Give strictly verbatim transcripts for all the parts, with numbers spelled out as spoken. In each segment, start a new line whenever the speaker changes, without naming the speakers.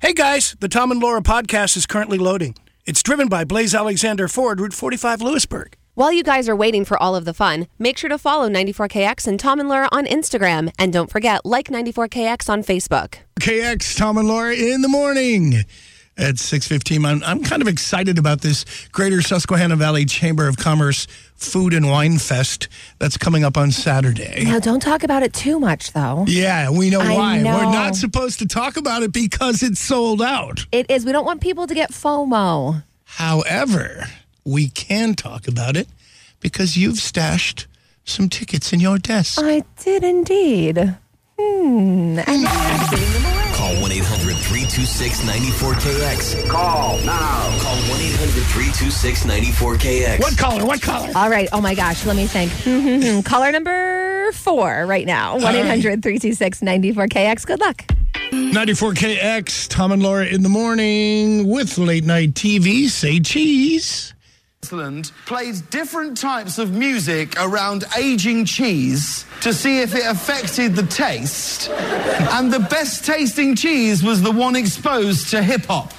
Hey guys, the Tom and Laura podcast is currently loading. It's driven by Blaze Alexander Ford, Route forty-five, Lewisburg.
While you guys are waiting for all of the fun, make sure to follow ninety-four K X and Tom and Laura on Instagram. And don't forget, like ninety-four K X on Facebook.
K X, Tom and Laura in the morning at six fifteen. I'm, I'm kind of excited about this Greater Susquehanna Valley Chamber of Commerce Food and Wine Fest that's coming up on Saturday.
Now, don't talk about it too much, though.
Yeah, we know
I
why.
know.
We're not supposed to talk about it because it's sold out.
It is. We don't want people to get FOMO.
However, we can talk about it because you've stashed some tickets in your desk.
I did indeed. Hmm. And
Call one eight hundred three two six nine four K X. Call now. Call one eight hundred three two six nine four K X.
What caller? What caller?
all right. Oh, my gosh. Let me think. Caller number four right now. one eight hundred three two six nine four K X. Good luck.
ninety-four K X, Tom and Laura in the morning with late night T V. Say cheese.
Switzerland played different types of music around aging cheese to see if it affected the taste. And the best tasting cheese was the one exposed to hip-hop.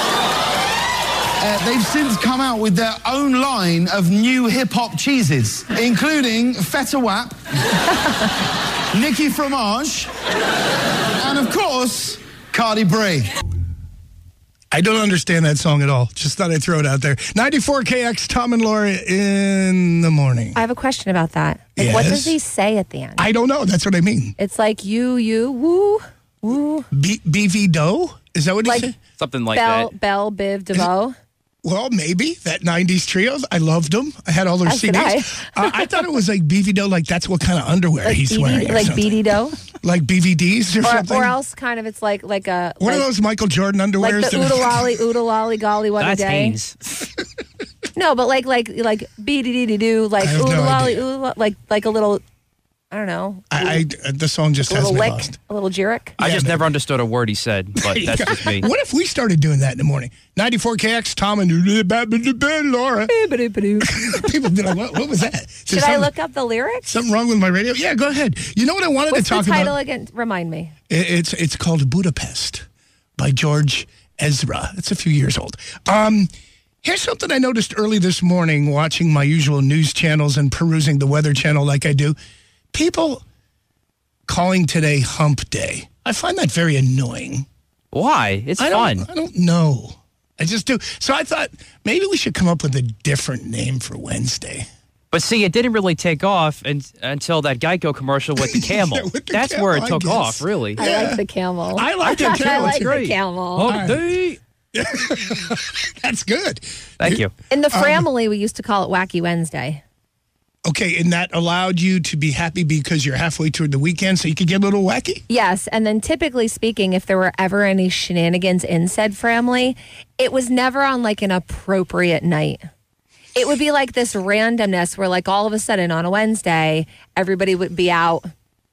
Uh, they've since come out with their own line of new hip-hop cheeses, including Feta Wap, Nicki Fromage, and of course, Cardi B.
I don't understand that song at all. Just thought I'd throw it out there. ninety-four K X, Tom and Laura in the morning.
I have a question about that. Like, what
Yes?
does he say at the end?
I don't know. That's what I mean.
It's like you, you, woo, woo.
B- BV Doe? Is that what he
Like-
said?
Something like
Bell,
that.
Bell, Biv, DeVoe.
Well, maybe. That nineties trio. I loved them. I had all their
As
C
did
Ds. uh, I thought it was like B V Doe, like that's what kind of underwear
Like
he's
B D,
wearing. or
like
something.
B D Doe.
Like B V Ds or,
Or,
something?
or else kind of it's like like a
One
like,
of those Michael Jordan
like
underwears.
the
that-
oodle lolly oodle lolly golly what
That's
a day.
Hanes.
No, but like like like B D D D do like
I have no
oodle lolly
idea.
oodle like like a little I don't know.
I, I, the song just
a
has
little
me
lick,
lost.
a little jerk.
I
Yeah,
just
man.
never understood a word he said, but that's just me.
What if we started doing that in the morning? ninety-four K X, Tom and Laura. People would be like, what, what was that? Is there
Should I
something-
look up the lyrics?
Something wrong with my radio? Yeah, go ahead. You know what I wanted
What's
to talk
the title
about?
again? Remind me.
It- It's it's called Budapest by George Ezra. It's a few years old. Um, here's something I noticed early this morning watching my usual news channels and perusing the Weather Channel like I do. People calling today Hump Day. I find that very annoying.
Why? It's
I
fun.
don't, I don't know. I just do. So I thought maybe we should come up with a different name for Wednesday.
But see, it didn't really take off and, until that Geico commercial with the camel.
Yeah, with the
That's
camel,
where it
I
took
guess.
off, really.
I
Yeah.
like the camel.
I like it too.
I
It's
like the
great.
camel.
Hump day.
That's good.
Thank you.
In the
Um,
family, we used to call it Wacky Wednesday.
Okay, and that allowed you to be happy because you're halfway toward the weekend, so you could get a little wacky?
Yes, and then typically speaking, if there were ever any shenanigans in said family, it was never on like an appropriate night. It would be like this randomness where like all of a sudden on a Wednesday, everybody would be out,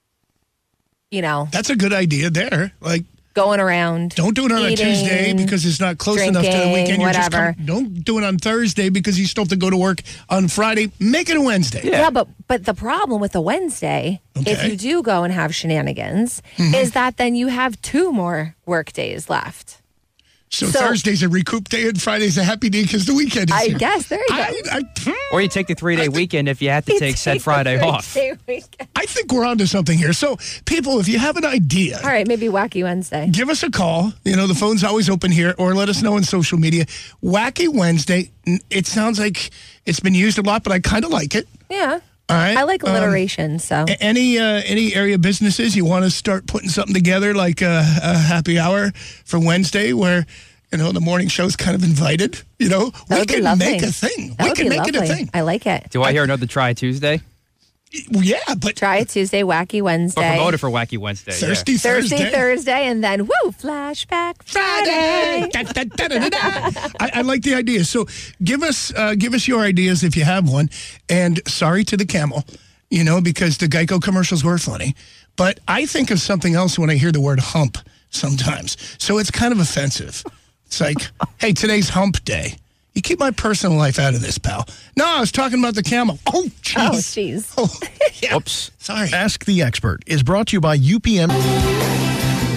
you know,
That's a good idea there. Like,
going around.
don't do it on
eating,
a Tuesday because it's not close enough to the
drinking,
weekend. You're just
whatever.
com- don't do it on Thursday because you still have to go to work on Friday. Make it a Wednesday.
Yeah, but but the problem with the Wednesday, if
Okay.
you do go and have shenanigans,
Mm-hmm.
is that then you have two more work days left.
So,
So-
Thursday's a recoup day and Friday's a happy day because the weekend is
I
here.
guess there you go.
I, I,
Or you take the three-day weekend if you have to take said Friday
a
off.
three-day weekend.
I think we're onto something here. So, people, if you have an idea,
All right, maybe Wacky Wednesday.
give us a call. You know, the phone's always open here, or let us know on social media. Wacky Wednesday. n- It sounds like it's been used a lot, but I kind of like it.
Yeah.
All right.
I like
Um,
alliteration, so.
a- any uh, any area businesses you want to start putting something together like a, a happy hour for Wednesday where, you know, the morning show's kind of invited. You know,
That
we
would be
can
lovely.
make a thing.
That
we
would
can
be
make it a
lovely.
thing.
I like it.
Do I hear another Try Tuesday?
Yeah, but
Try it Tuesday, Wacky
Or
Wednesday.
promote it for Wacky Wednesday. yeah.
Thursday,
Thursday,
Thursday,
Thursday, and then woo, flashback
Friday.
Friday.
Da, da, da, da, da, da. I, I like the idea. So give us uh, give us your ideas if you have one. And sorry to the camel, you know, because the Geico commercials were funny. But I think of something else when I hear the word hump sometimes. So it's kind of offensive. It's like, hey, today's hump day. You keep my personal life out of this, pal. No, I was talking about the camel. Oh, jeez.
Oh, jeez.
Oh, yeah.
Oops.
Sorry.
Ask the Expert is brought to you by U P M.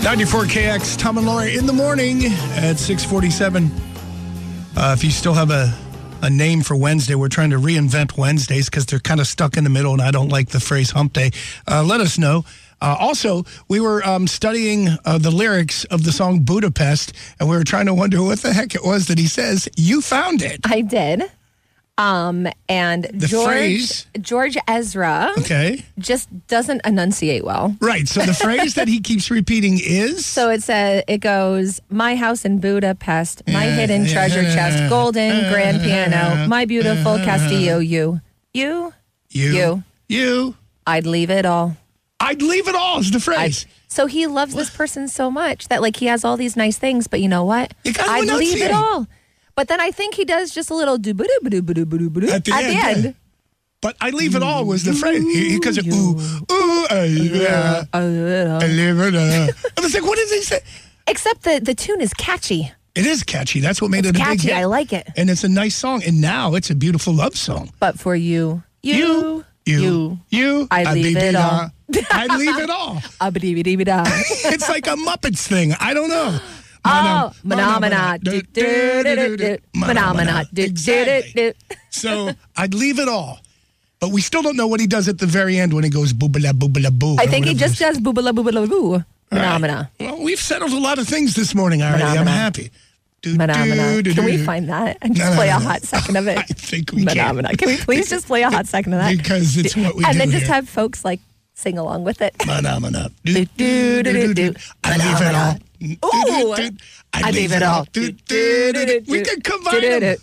ninety-four K X, Tom and Laura in the morning at six forty-seven. Uh, if you still have a, a name for Wednesday, we're trying to reinvent Wednesdays because they're kind of stuck in the middle, and I don't like the phrase hump day. Uh, let us know. Uh, also, we were um, studying uh, the lyrics of the song Budapest, and we were trying to wonder what the heck it was that he says. You found it.
I did. Um, and
The
George
phrase.
George Ezra
Okay.
just doesn't enunciate well.
Right. So the phrase that he keeps repeating is.
So it says it goes, my house in Budapest, my hidden treasure chest, golden grand piano, my beautiful Castillo, you, you,
you.
you.
You.
I'd leave it all.
I'd leave it all is the
I'd,
phrase.
so he loves this person so much that like he has all these nice things, but you know what?
You gotta
I'd leave
enunciate.
it all. But then I think he does just a little do boo doo boo doo boo doo boo doo
At the
at
end,
the end.
yeah. But I leave it all was the phrase. Because it, ooh, ooh, uh, yeah,
I leave it all.
I leave it all. I was like, what does he say?
Except the, the tune is catchy.
It is catchy. That's what made
It's
it a big
catchy.
hit.
I like it.
And it's a nice song. And now it's a beautiful love song.
But for you, you,
you,
you,
you,
I'd
I'd
leave it all.
I'd leave it all.
Abba-dee-bee-dee-bee-da.
It's like a Muppets thing. I don't know.
Oh, phenomena. Phenomena.
Exactly. So I'd leave it all. But we still don't know what he does at the very end when he goes boobala boobala boo.
I think he just does boobala boobala boo. Phenomena.
Well, we've settled a lot of things this morning already. I'm
Phenomena.
happy. Do,
Phenomena.
do, do,
Can we
do.
find that and just
No, no,
play
no,
a
no.
hot second of it?
I think we
Phenomena.
can.
Can we please just play a hot second of that?
Because it's what we
and
do
then just
here.
have folks like sing along with it.
Phenomena.
Do, do, do, do, do.
I leave it all.
Ooh.
Do, do, do.
I leave it all.
Do, do, do, do. We can combine them.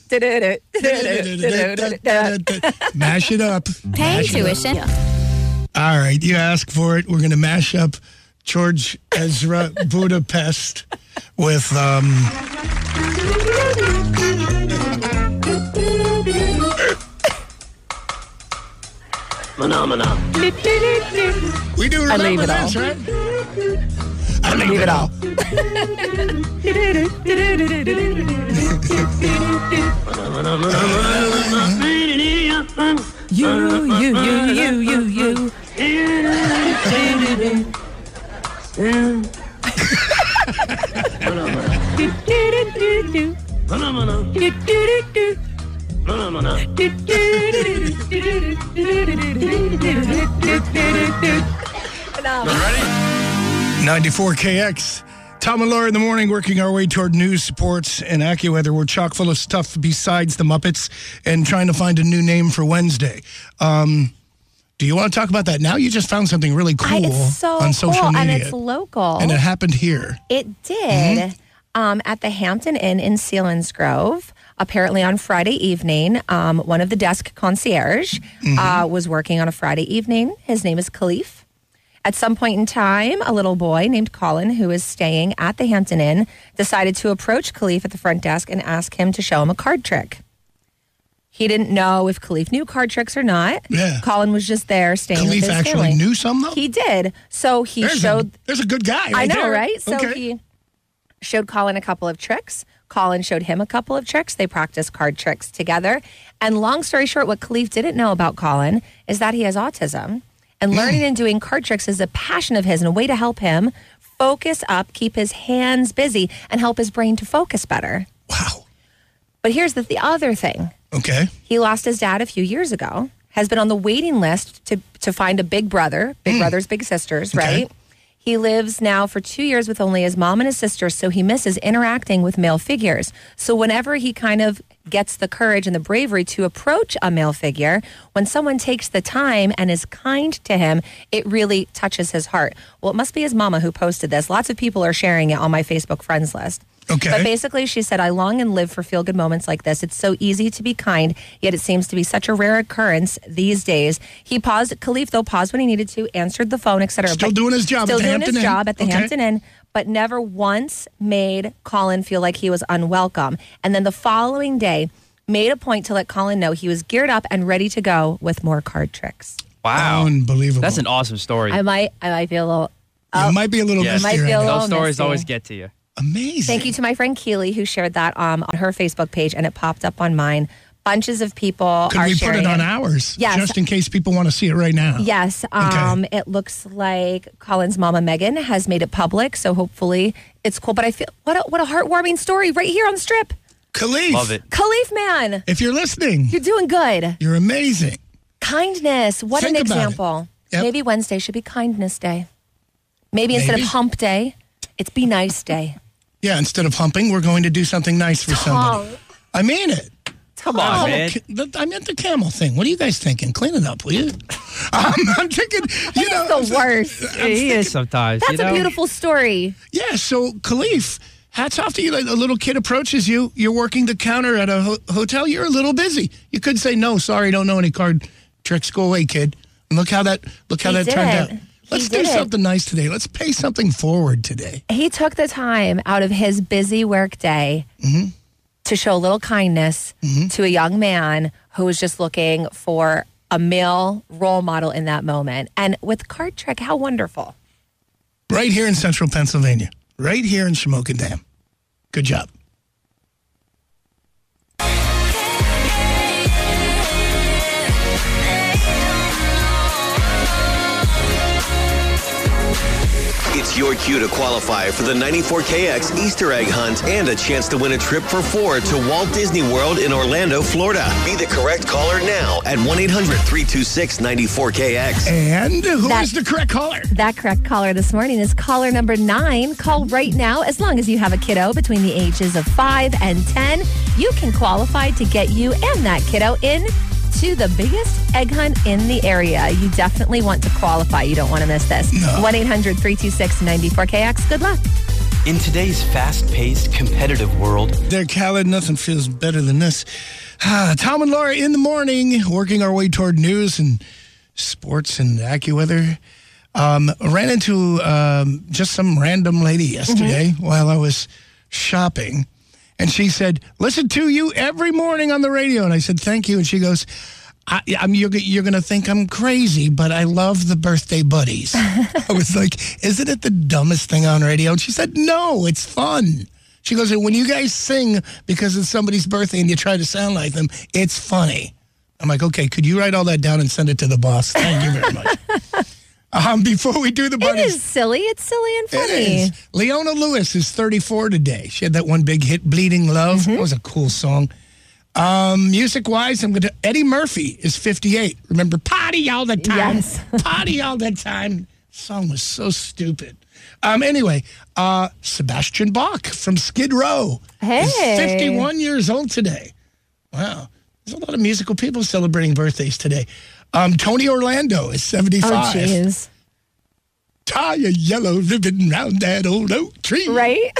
Mash it up.
Paying
Mash it up.
tuition.
All right, you ask for it. We're going to mash up George Ezra Budapest with um. Phenomena. We do remember
I leave it
this,
all.
right? I leave,
leave
it
it
all.
You, you, you, you, you, you.
ninety-four K X. Tom and Laura in the morning, working our way toward news, sports, and AccuWeather. We're chock full of stuff besides the Muppets and trying to find a new name for Wednesday. Um, do you want to talk about that now? You just found something really cool
I, it's so
on social
cool,
media.
and it's local.
And it happened here.
It did um, at the Hampton Inn in Selinsgrove. Apparently on Friday evening, um, one of the desk concierge uh, was working on a Friday evening. His name is Khalif. At some point in time, a little boy named Colin, who is staying at the Hampton Inn, decided to approach Khalif at the front desk and ask him to show him a card trick. He didn't know if Khalif knew card tricks or not.
Yeah.
Colin was just there staying
Khalif
with his
actually
family.
knew some, though?
He did. So he
There's
showed...
A, there's a good guy right
I know,
there.
right? So
Okay.
he showed Colin a couple of tricks. Colin showed him a couple of tricks. They practiced card tricks together. And long story short, what Khalif didn't know about Colin is that he has autism. And learning and doing card tricks is a passion of his and a way to help him focus up, keep his hands busy, and help his brain to focus better.
Wow.
But here's the, the other thing.
Okay.
He lost his dad a few years ago, has been on the waiting list to, to find a big brother, big brothers, big sisters,
Okay.
right? He lives now for two years with only his mom and his sister, so he misses interacting with male figures. So whenever he kind of gets the courage and the bravery to approach a male figure, when someone takes the time and is kind to him, it really touches his heart. Well, it must be his mama who posted this. Lots of people are sharing it on my Facebook friends list.
Okay.
But basically, she said, I long and live for feel-good moments like this. It's so easy to be kind, yet it seems to be such a rare occurrence these days. He paused, Khalif, though, paused when he needed to, answered the phone, et cetera.
Still
but
doing his job
Still
at the
doing
Hampton
his
Inn.
job at the
Okay.
Hampton Inn, but never once made Colin feel like he was unwelcome. And then the following day, made a point to let Colin know he was geared up and ready to go with more card tricks.
Wow.
Unbelievable.
That's an awesome story.
I might, I might feel a little...
You might be a little
Yes.
misty
Might be
right
a
now.
little-
Those stories
messy.
always get to you.
Amazing.
Thank you to my friend Keely who shared that um, on her Facebook page, and it popped up on mine. bunches of people
Could
are
we put
sharing
it on ours?
Yes.
Just in case people want to see it right now.
Yes. Um, It looks like Colin's mama, Megan, has made it public. So hopefully it's cool. But I feel, what a, what a heartwarming story right here on the strip.
Khalif.
Love it.
Khalif, man.
If you're listening,
You're doing good.
you're amazing.
Kindness. What
Think
an
about it.
example.
Yep.
Maybe Wednesday should be kindness day. Maybe, instead
Maybe.
of hump day, it's be nice day.
Yeah, instead of humping, we're going to do something nice for somebody. I mean it.
Come on,
Oh,
man.
ca- the- I meant the camel thing. What are you guys thinking? Clean it up, will you? Um, I'm thinking, you
He's
know.
the worst.
Yeah, he is sometimes.
That's
you know?
a beautiful story.
Yeah, so Khalif, hats off to you. Like, a little kid approaches you. You're working the counter at a ho- hotel. You're a little busy. You could say, no, sorry, don't know any card tricks. Go away, kid. And look how that look how
He
that
did
turned
it.
out.
He
Let's do
did it.
something nice today. Let's pay something forward today.
He took the time out of his busy work day
Mm-hmm.
to show a little kindness to a young man who was just looking for a male role model in that moment. And with Card Trick, how wonderful.
Right here in central Pennsylvania. Right here in Shamokin Dam. Good job.
It's your cue to qualify for the ninety-four K X Easter egg hunt and a chance to win a trip for four to Walt Disney World in Orlando, Florida. Be the correct caller now at one eight hundred three two six nine four K X.
And who is
That-
the correct caller?
That correct caller this morning is caller number nine. Call right now. As long as you have a kiddo between the ages of five and ten, you can qualify to get you and that kiddo in to the biggest egg hunt in the area. You definitely want to qualify. You don't want to miss this.
No.
one eight hundred three two six nine four K X. Good luck.
In today's fast-paced, competitive world,
There, Khaled, nothing feels better than this. Ah, Tom and Laura in the morning, working our way toward news and sports and AccuWeather. Um, ran into um, just some random lady yesterday while I was shopping. And she said, listen to you every morning on the radio. And I said, thank you. And she goes, I, I'm, you're, you're going to think I'm crazy, but I love the birthday buddies. I was like, isn't it the dumbest thing on radio? And she said, no, it's fun. She goes, when you guys sing because it's somebody's birthday and you try to sound like them, it's funny. I'm like, okay, could you write all that down and send it to the boss? Thank you very much. um, before we do the
It
buddies.
is silly. It's silly and
It
funny.
is. Leona Lewis is thirty-four today. She had that one big hit, Bleeding Love.
Mm-hmm.
That was a cool song. Um, music-wise, I'm going to... Eddie Murphy is fifty-eight. Remember, Party All the Time.
Yes.
Party All the Time. Song was so stupid. Um, anyway, uh, Sebastian Bach from Skid Row
Hey.
is fifty-one years old today. Wow. There's a lot of musical people celebrating birthdays today. Um, Tony Orlando is
Oh,
seventy-five.
jeez.
Tie a yellow ribbon round that old oak tree.
Right?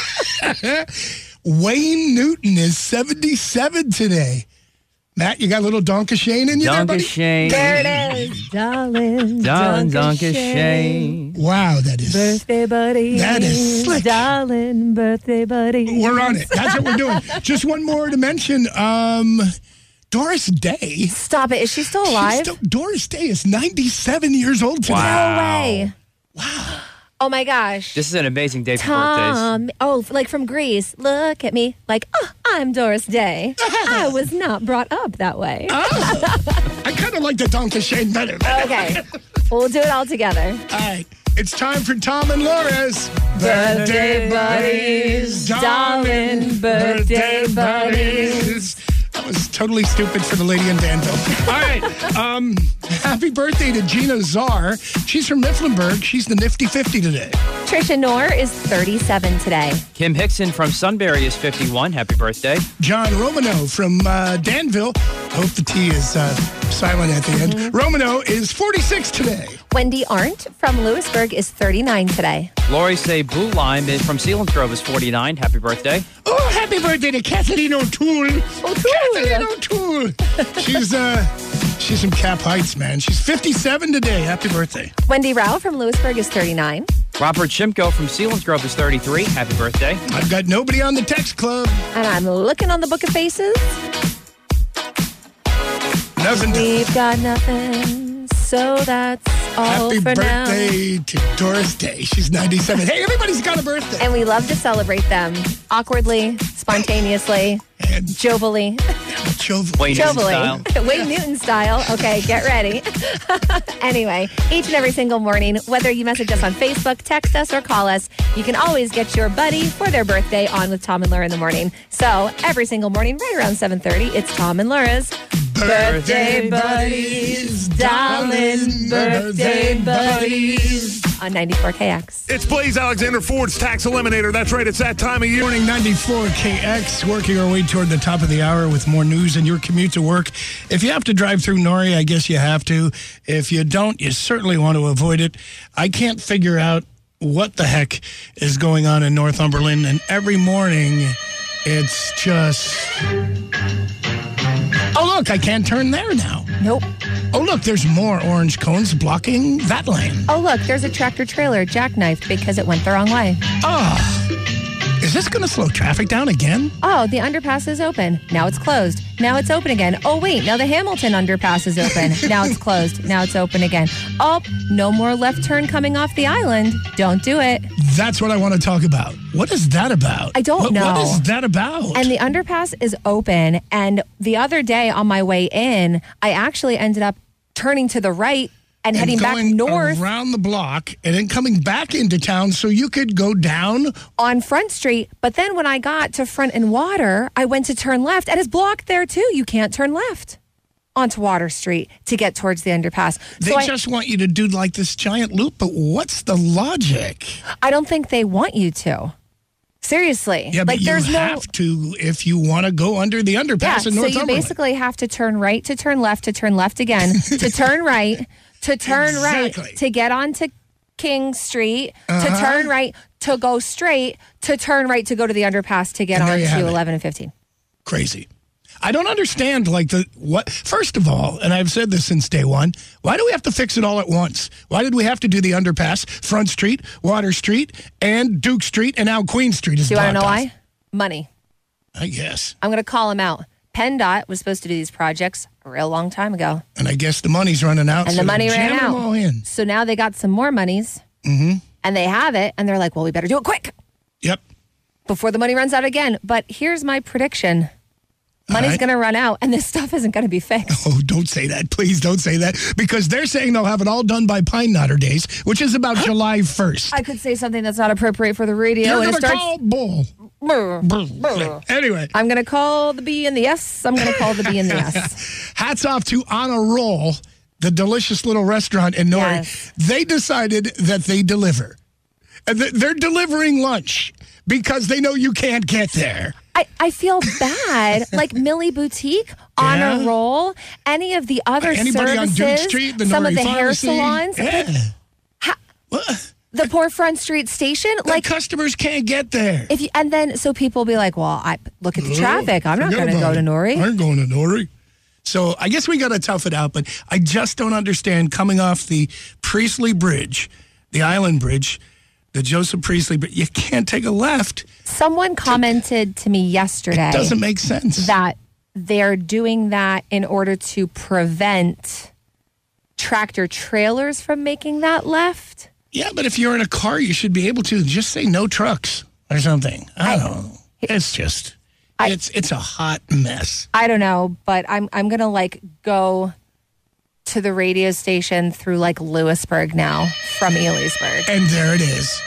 Wayne Newton is seventy-seven today. Matt, you got a little Donka Shane in you there, buddy?
Donka Shane.
There it is. Darling.
Don
Donka
Donka Shane.
Wow, that is...
Birthday buddy.
That is slick.
Darling, birthday buddy.
We're on it. That's what we're doing. Just one more to mention. Um, Doris Day.
Stop it. Is she still
She's
alive?
still- Doris Day is ninety-seven years old today.
Wow.
No way. Wow. Oh my gosh.
This is an amazing day for birthdays.
Tom. Oh, like from Greece. Look at me. Like, oh, I'm Doris Day. I was not brought up that way.
I kind of like the Donka Shane better.
Okay. We'll do it all together.
All right. It's time for Tom and Laura's
Birthday buddies, darling birthday buddies.
That was totally stupid for the lady in Danville. All right. Um, happy birthday to Gina Czar. She's from Mifflinburg. She's the nifty fifty today.
Trisha Noor is thirty-seven today.
Kim Hickson from Sunbury is fifty-one. Happy birthday.
John Romano from uh, Danville. I hope the T is uh, silent at the end.
Mm-hmm.
Romano is forty-six today.
Wendy Arndt from Lewisburg is thirty-nine today.
Lori Say Blue Lime is from Selinsgrove is forty-nine. Happy birthday.
Oh, happy birthday to Kathleen O'Toole. Kathleen O'Toole. She's uh, she's from Cap Heights, man. She's fifty-seven today. Happy birthday.
Wendy Rao from Lewisburg is thirty-nine.
Robert Shimko from Selinsgrove is thirty-three. Happy birthday.
I've got nobody on the text club.
And I'm looking on the book of faces.
Nothing to
We've got nothing, so that's all
Happy
for now.
birthday to Doris Day. She's ninety-seven. Hey, everybody's got a birthday.
And we love to celebrate them awkwardly, spontaneously,
And
jovially.
Chauvelin.
Wayne Newton style.
Chauvelin. Wayne Newton style. Okay, get ready. Anyway, each and every single morning, whether you message us on Facebook, text us, or call us, you can always get your buddy for their birthday on with Tom and Laura in the morning. So every single morning, right around seven thirty, it's Tom and Laura's Birthday Buddies, darling, Birthday Buddies on ninety-four K X.
It's Blaze Alexander Ford's Tax Eliminator. That's right, it's that time of year.
Morning ninety-four K X, working our way toward the top of the hour with more news and your commute to work. If you have to drive through Norrie, I guess you have to. If you don't, you certainly want to avoid it. I can't figure out what the heck is going on in Northumberland, and every morning it's just... Oh, look, I can't turn there now.
Nope.
Oh, look, there's more orange cones blocking that lane.
Oh, look, there's a tractor trailer jackknifed because it went the wrong way.
Oh, is this going to slow traffic down again?
Oh, the underpass is open. Now it's closed. Now it's open again. Oh, wait, now the Hamilton underpass is open. Now it's closed. Now it's open again. Oh, no more left turn coming off the island. Don't do it.
That's what I want to talk about. What is that about?
I don't
what,
know.
What is that about?
And the underpass is open. And the other day on my way in, I actually ended up turning to the right and,
and
heading back
going
north
around the block and then coming back into town so you could go down
on Front Street. But then when I got to Front and Water, I went to turn left and it's blocked there too. You can't turn left onto Water Street to get towards the underpass.
They
so
just I, want you to do like this giant loop, but what's the logic?
I don't think they want you to. Seriously.
Yeah, but
like,
you
there's
have
no...
to if you want to go under the underpass
yeah,
in
so
Northumberland.
You basically have to turn right to turn left to turn left again to turn right to turn
exactly.
right to get onto King Street
uh-huh.
to turn right to go straight to turn right to go to the underpass to get on to eleven and fifteen.
Crazy. I don't understand, like, the what. First of all, and I've said this since day one, why do we have to fix it all at once? Why did we have to do the underpass, Front Street, Water Street, and Duke Street, and now Queen Street is
Do you want to know
off?
why? Money.
I guess.
I'm going to call them out. PennDOT was supposed to do these projects a real long time ago.
And I guess the money's running out.
And
so
the money
jam
ran
them
out.
all in.
So now they got some more monies.
Mm-hmm.
And they have it. And they're like, well, we better do it quick.
Yep.
Before the money runs out again. But here's my prediction. Money's
right.
going to run out, and this stuff isn't going to be fixed.
Oh, don't say that. Please don't say that. Because they're saying they'll have it all done by Pine Knotter Days, which is about July first.
I could say something that's not appropriate for the radio.
You're
and
going
it
to
starts...
call bull.
Brr, brr.
Anyway.
I'm going to call the B and the S. I'm going to call the B and the S.
Hats off to On a Roll, the delicious little restaurant in Norrie.
Yes.
They decided that they deliver. And they're delivering lunch because they know you can't get there.
I, I feel bad. Like Millie Boutique, On
Yeah.
a Roll, any of the other
Anybody
services,
on Duke Street, the
some
Norrie
of the hair
Pharmacy.
salons,
Yeah.
Ha-
What?
the poor Front Street station.
The
Like
customers can't get there.
if you, and then so people will be like, well, I look at the traffic. I'm not
Forget
going to
about
go to
it.
Norrie.
I ain't going to Norrie. So I guess we got to tough it out, but I just don't understand coming off the Priestley Bridge, the Island Bridge, the Joseph Priestley Bridge. You can't take a left.
Someone commented to me yesterday
It doesn't make sense.
that they're doing that in order to prevent tractor trailers from making that left.
Yeah, but if you're in a car, you should be able to just say no trucks or something. I, I don't know. It's just,
I,
it's it's a hot mess.
I don't know, but I'm I'm gonna like go to the radio station through like Lewisburg now from Elysburg.
And there it is.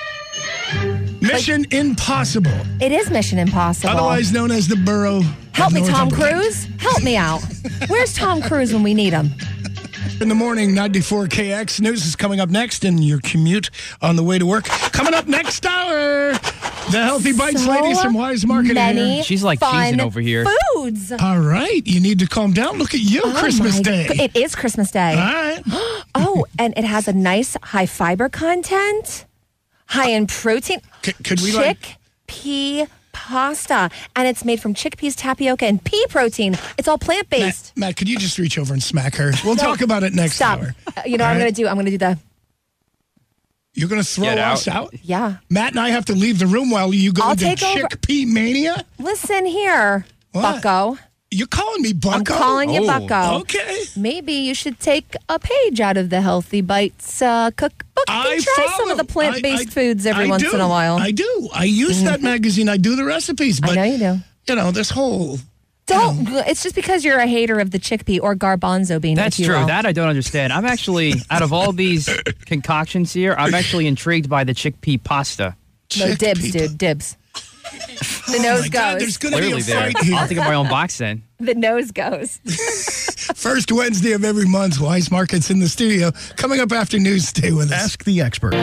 Mission like, Impossible.
It is Mission Impossible.
Otherwise known as the Borough.
Help me, Tom Cruise. Help me out. Where's Tom Cruise when we need him?
In the morning, ninety-four K X News is coming up next in your commute on the way to work. Coming up next hour, the Healthy Bites
so
ladies from Wise Market.
Many
She's like cheesing over here.
Foods.
All right, you need to calm down. Look at you,
oh
Christmas Day.
God. It is Christmas Day.
All right.
Oh, and it has a nice high fiber content, high in protein.
C- could we like
chickpea pasta, and it's made from chickpeas, tapioca, and pea protein. It's all plant based.
Matt, Matt, could you just reach over and smack her? We'll no, talk about it next
stop.
hour.
Uh, you know what I'm going to do? I'm going to do the.
You're going to throw
Get
us
out.
out?
Yeah.
Matt and I have to leave the room while you go
I'll
into
take
chickpea mania?
Listen here,
what?
bucko.
You're calling me bucko?
I'm calling you
oh.
bucko.
Okay.
Maybe you should take a page out of the Healthy Bites uh, cookbook
I
and try
follow.
some of the plant-based
I, I,
foods every
I
once
do.
in a while.
I do. I use that magazine. I do the recipes. But,
I know you do.
You know, this whole
Don't. It's just because you're a hater of the chickpea or garbanzo bean.
That's
if you
true.
will.
That I don't understand. I'm actually, out of all these concoctions here, I'm actually intrigued by the chickpea pasta.
No, dibs, dude. Dibs. The
Oh
nose
my God,
goes.
there's going to be
Clearly
a
there.
fight here.
I'll think of my own box then.
The nose goes.
First Wednesday of every month, Wise Markets in the studio. Coming up after news, stay with us.
Ask the expert.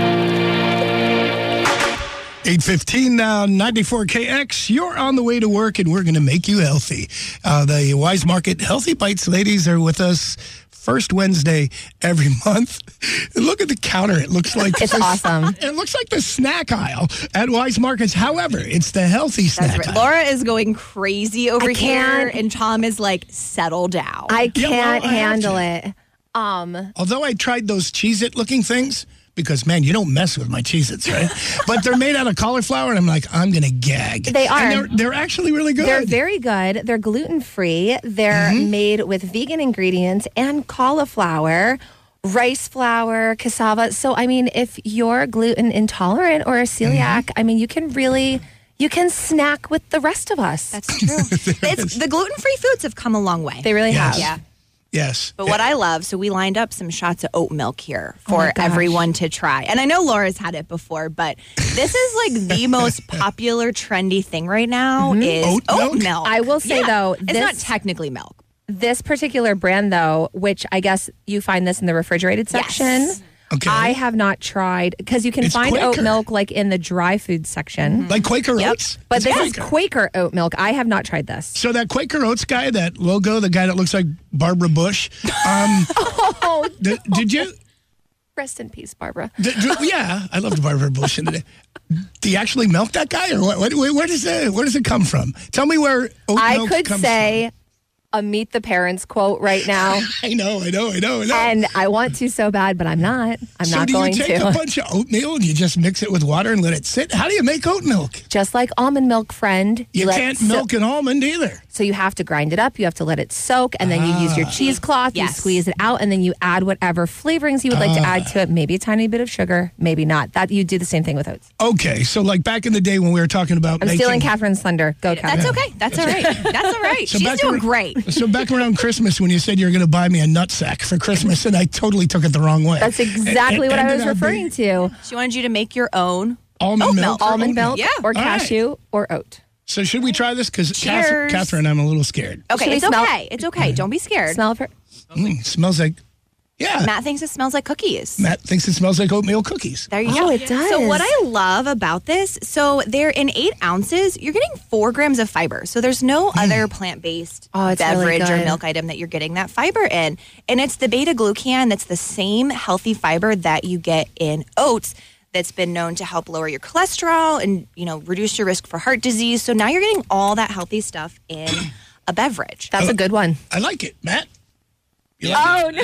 eight fifteen now, ninety-four K X. You're on the way to work, and we're going to make you healthy. Uh, the Wise Market Healthy Bites ladies are with us first Wednesday every month. Look at the counter. It looks like
It's awesome.
It looks like the snack aisle at Wise Markets. However, it's the healthy snack
That's right.
aisle.
Laura is going crazy over
I
here,
can't-
and Tom is like, settle down.
I
Yeah, well,
can't
I have
handle
to.
it. Um,
Although I tried those Cheez-It looking things, because, man, you don't mess with my Cheez-Its, right? But they're made out of cauliflower, and I'm like, I'm going to gag.
They are.
And they're, they're actually really good.
They're very good. They're gluten-free. They're
Mm-hmm.
made with vegan ingredients and cauliflower, rice flour, cassava. So, I mean, if you're gluten intolerant or a celiac,
Mm-hmm.
I mean, you can really, you can snack with the rest of us.
That's true. it's, the gluten-free foods have come a long way.
They really
Yes.
have.
Yeah.
Yes.
But what I love, so we lined up some shots of oat milk here
Oh my
for
gosh.
everyone to try. And I know Laura's had it before, but this is like the most popular, trendy thing right now is
Oat
oat,
milk?
milk.
I will say,
Yeah.
though,
it's
this-
not technically milk.
This particular brand, though, which I guess you find this in the refrigerated section.
Yes.
Okay.
I have not tried because you can
It's
find oat
Quaker.
milk like in the dry food section.
Like Quaker
Yep.
Oats?
But
It's
this is
Quaker.
Quaker oat milk. I have not tried this.
So that Quaker Oats guy, that logo, the guy that looks like Barbara Bush, um,
Oh,
did, did you?
rest in peace, Barbara.
Did, did- yeah, I loved Barbara Bush. In the day. Do you actually milk that guy, or what? what where, where does it? Where does it come from? Tell me where oat
I
milk
could
comes
say a meet the parents quote right now,
from. I know, I know, I know, I know.
and I want to so bad, but I'm not. I'm
so
not
do
going
you take a
to.
bunch of oatmeal and you just mix it with water and let it sit? How do you make oat milk?
Just like almond milk, friend.
You
let
can't
so-
milk an almond either.
So you have to grind it up. You have to let it soak, and then you use your cheesecloth. You
Yes.
squeeze it out, and then you add whatever flavorings you would like to add to it. Maybe a tiny bit of sugar, maybe not. That you do the same thing with oats.
Okay, so like back in the day when we were talking about
I'm
making,
stealing Catherine's thunder. Go, Catherine.
That's okay. That's all right. That's all right.
So
She's
back
doing
ar-
great.
So back around Christmas, when you said you were going to buy me a nut sack for Christmas, and I totally took it the wrong way.
That's exactly
It- it
what I was
ended up
referring
being
to.
She wanted you to make your own.
Almond
oat
milk.
milk.
or
Almond
oatmeal.
milk
Yeah.
or
All right.
cashew or oat.
So should we try this? Because Catherine,
Cheers.
Catherine, I'm a little scared.
Okay,
Should we
it's
smell-
okay. It's okay. Don't be scared.
Smell for
Mm, smells like, yeah.
Matt thinks it smells like cookies.
Matt thinks it smells like oatmeal cookies.
There you
Oh,
go.
it does.
So what I love about this, so they're in eight ounces, you're getting four grams of fiber. So there's no other plant-based
Oh, it's really
beverage or
good.
milk item that you're getting that fiber in. And it's the beta-glucan that's the same healthy fiber that you get in oats that's been known to help lower your cholesterol and, you know, reduce your risk for heart disease. So now you're getting all that healthy stuff in a beverage.
That's a good one.
I like it, Matt. You like
Oh,
it?
no.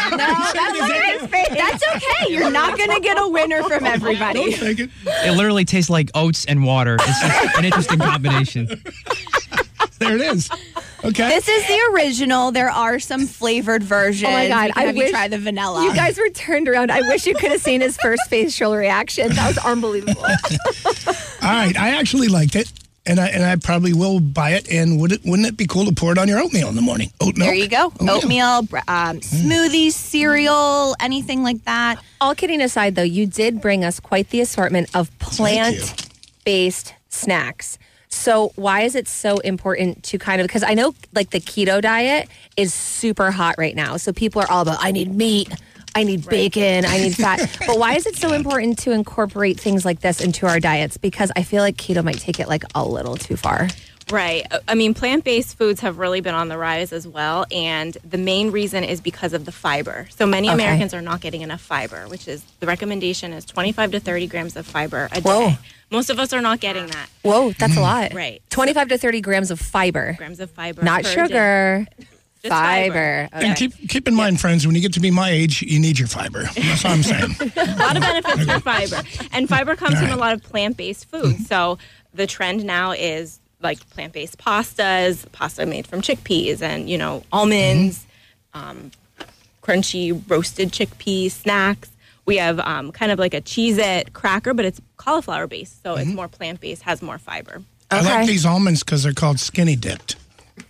no,
That's okay. You're not going to get a winner from everybody.
Don't take it.
It literally tastes like oats and water. It's just an interesting combination.
There it is. Okay.
This is the original. There are some flavored versions.
Oh my God,
We can
I
have
wish
you try the vanilla.
You guys were turned around. I wish you could have seen his first facial reaction. That was unbelievable.
All right. I actually liked it. And I and I probably will buy it. And would it wouldn't it be cool to pour it on your oatmeal in the morning? Oat milk.
There you go. Oatmeal, br- um, smoothies, cereal, anything like that.
All kidding aside, though, you did bring us quite the assortment of
Thank you.
plant-based snacks. So why is it so important to kind of, because I know like the keto diet is super hot right now. So people are all about, I need meat, I need bacon, I need fat. But why is it so important to incorporate things like this into our diets? Because I feel like keto might take it like a little too far.
Right. I mean, plant-based foods have really been on the rise as well, and the main reason is because of the fiber. So many
Okay.
Americans are not getting enough fiber, which is the recommendation is twenty-five to thirty grams of fiber a day.
Whoa.
Most of us are not getting that.
Whoa, that's a lot.
Right.
twenty-five to thirty grams of fiber.
Grams of fiber.
Not
per
sugar.
day. Just fiber.
Fiber.
And
Okay.
keep keep in mind, friends, when you get to be my age, you need your fiber. That's what I'm saying.
A lot of benefits for fiber. And fiber comes from a lot of plant-based foods. So the trend now is like plant-based pastas, pasta made from chickpeas and, you know, almonds, um, crunchy roasted chickpea snacks. We have um, kind of like a Cheez-It cracker, but it's cauliflower-based. So it's more plant-based, has more fiber.
I
Okay.
like these almonds because they're called skinny dipped.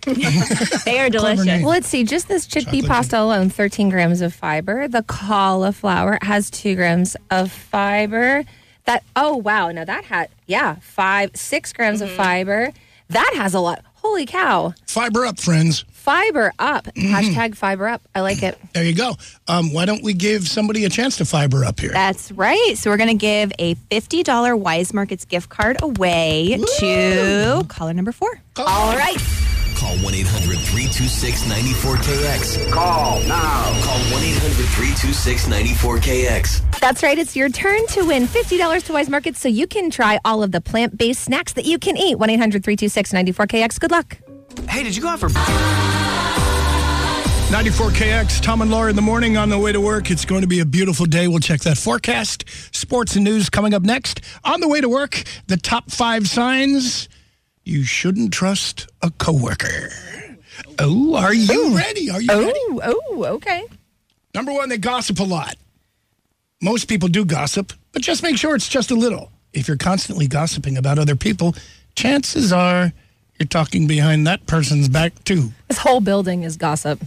They are delicious.
Well, let's see. Just this chickpea
Chocolate
pasta alone, thirteen grams of fiber. The cauliflower has two grams of fiber. That oh wow, now that had yeah five six grams
Mm-hmm.
of fiber. That has a lot. Holy cow!
Fiber up, friends.
Fiber up. Hashtag fiber up. I like it.
There you go. Um, why don't we give somebody a chance to fiber up here?
That's right. So we're going to give a fifty dollars Wise Markets gift card away
Woo!
to caller number four.
Call.
All right.
Call one eight hundred three two six nine four K X. Call now. Call one eight hundred three two six nine four K X.
That's right. It's your turn to win fifty dollars to Wise Markets so you can try all of the plant-based snacks that you can eat. one eight hundred three two six nine four K X. Good luck.
Hey, did you go out for...
ninety-four K X, Tom and Laura in the morning on the way to work. It's going to be a beautiful day. We'll check that forecast. Sports and news coming up next. On the way to work, the top five signs you shouldn't trust a coworker. Oh, are you
Ooh.
ready? Are you
Oh,
ready?
oh, okay.
Number one, they gossip a lot. Most people do gossip, but just make sure it's just a little. If you're constantly gossiping about other people, chances are you're talking behind that person's back too.
This whole building is gossip.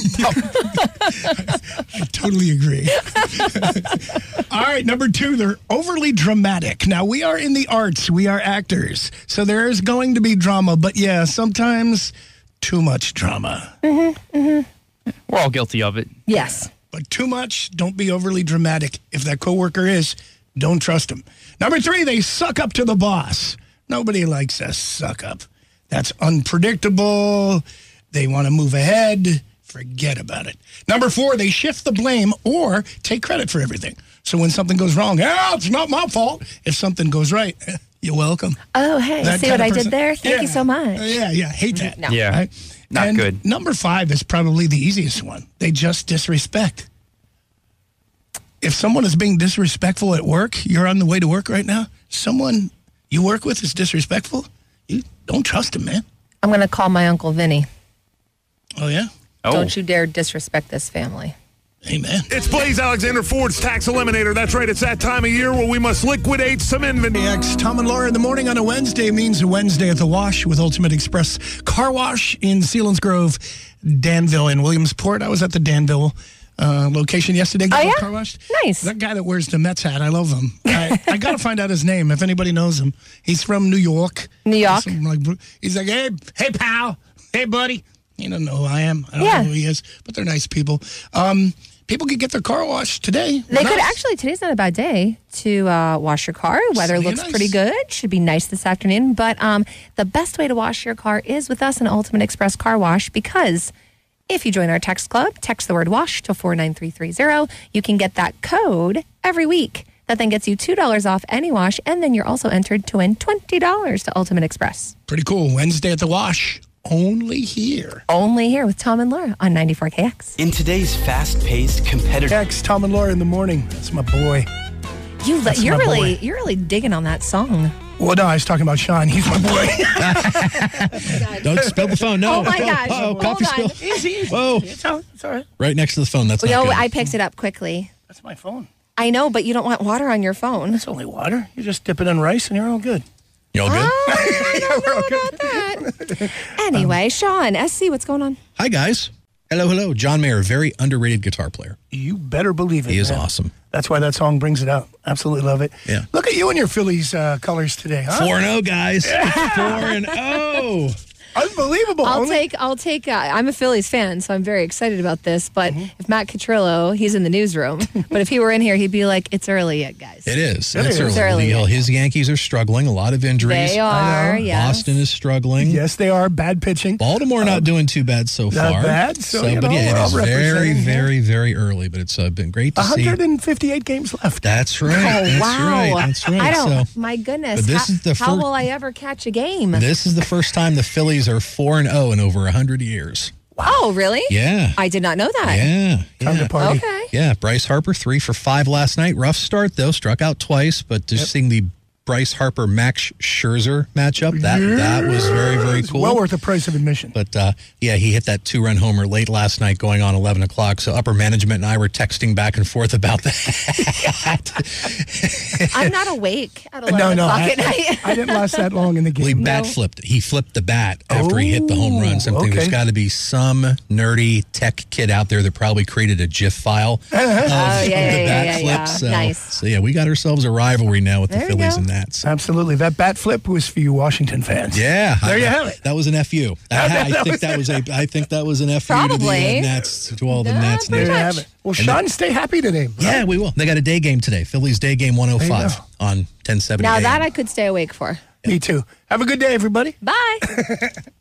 I totally agree. All right, number two, they're overly dramatic. Now, we are in the arts. We are actors. So there is going to be drama. But yeah, sometimes too much drama.
Mm-hmm, mm-hmm.
We're all guilty of it.
Yes.
But too much, don't be overly dramatic. If that coworker is, don't trust him. Number three, they suck up to the boss. Nobody likes a suck up. That's unpredictable. They want to move ahead. Forget about it. Number four, they shift the blame or take credit for everything. So when something goes wrong, yeah, it's not my fault. If something goes right, you're welcome.
Oh, hey,
That
see
kind
what
of
I
person.
did there? Thank
Yeah.
you so much.
Yeah, yeah, hate that.
No.
Yeah.
Right?
Not
And
good.
Number five is probably the easiest one. They just disrespect. If someone is being disrespectful at work, you're on the way to work right now, someone you work with is disrespectful, you don't trust him, man.
I'm going to call my Uncle Vinny.
Oh, yeah?
Oh.
Don't you dare disrespect this family.
Amen.
It's Blaze Alexander Ford's Tax Eliminator. That's right. It's that time of year where we must liquidate some inventory.
X, Tom and Laura in the morning on a Wednesday means a Wednesday at the Wash with Ultimate Express Car Wash in Sealands Grove, Danville, and Williamsport. I was at the Danville uh, location yesterday.
Oh,
Got my
yeah?
car washed.
Nice.
That guy that wears the Mets hat, I love him. I, I got to find out his name if anybody knows him. He's from New York.
New York?
Some, like, he's like, hey, hey, pal. Hey, buddy. He doesn't know who I am. I don't
Yeah.
know who he is, but they're nice people. Um, people can get their car washed today.
They
with
could
us.
actually, today's not a bad day to uh, wash your car. Weather
Sunny and
looks
nice.
pretty good. Should be nice this afternoon. But um, the best way to wash your car is with us in Ultimate Express Car Wash because if you join our text club, text the word WASH to four nine three three zero. You can get that code every week. That then gets you two dollars off any wash. And then you're also entered to win twenty dollars to Ultimate Express.
Pretty cool. Wednesday at the Wash. Only here.
Only here with Tom and Laura on ninety-four K X.
In today's fast-paced, competitive...
X, Tom and Laura in the morning. That's my boy.
You, li-
That's
you're
my
really,
boy.
you're really digging on that song.
Well, no, I was talking about Sean. He's my boy.
Don't spill the phone. No.
Oh, my gosh.
Oh,
Hold
coffee
on.
spill.
Easy.
Whoa.
It's all, it's all right.
Right next to the phone. That's
You
not
know,
good.
I picked it up quickly.
That's my phone.
I know, but you don't want water on your phone.
It's only water. You just dip it in rice and you're all good.
You all good?
Oh, I don't know about that. Anyway, Sean, S C, what's going on?
Hi, guys. Hello, hello. John Mayer, very underrated guitar player.
You better believe it.
He is
man.
awesome.
That's why that song brings it out. Absolutely love it.
Yeah.
Look at you and your Phillies uh, colors today, huh?
Four and oh, guys. Four and oh.
Unbelievable.
I'll
Only-
take, I'll take, uh, I'm a Phillies fan, so I'm very excited about this. But if Matt Catrillo, he's in the newsroom, but if he were in here, he'd be like, it's early yet, guys.
It is.
It
It's
is.
early.
It's early.
You know, his Yankees are struggling. A lot of injuries.
They are,
know.
yes.
Boston is struggling.
Yes, they are. Bad pitching.
Baltimore not doing too bad so
not
far.
bad, so, you
but
know,
yeah,
we're
it is
all
very,
representing here.
very, very early. But it's uh, been great to see.
one hundred fifty-eight games left.
That's right.
Oh,
That's
wow.
right. That's right.
I don't,
So
my goodness.
but this
how,
is the
how
fir-
will I ever catch a game?
this is the first time the Phillies are four and zero in over a hundred years.
Oh, really?
Yeah.
I did not know that.
Yeah.
Time
yeah.
to party.
Okay.
Yeah, Bryce Harper, three for five last night. Rough start, though. Struck out twice, but just seeing the Bryce Harper, Max Scherzer matchup. That that was very, very cool.
Well worth the price of admission.
But, uh, yeah, he hit that two-run homer late last night going on eleven o'clock. So upper management and I were texting back and forth about that.
I'm not awake at eleven
No, no,
o'clock
I,
at night.
I didn't last that long in the game.
Well, he bat flipped. He flipped the bat after he hit the home run. Something.
okay.
There's got to be some nerdy tech kid out there that probably created a GIF file of,
Oh, yeah,
of
yeah,
the
yeah,
bat
yeah,
flip.
yeah.
So,
Nice.
so, yeah, we got ourselves a rivalry now with
There
the
you
Phillies
go.
and Nats.
Absolutely. That bat flip was for you Washington fans.
Yeah,
There
I,
you have it.
That was an F U. I, I
That
think
was-
that was a. I think that was an F U to the
Probably.
uh, Nats, to all the
Yeah,
Nats.
There you
Nation.
have it. Well,
And
Sean, stay happy today. Bro.
Yeah, we will. They got a day game today. Phillies day game one oh five
go.
on ten seventy.
Now
A M.
that I could stay awake for.
Me too. Have a good day, everybody.
Bye.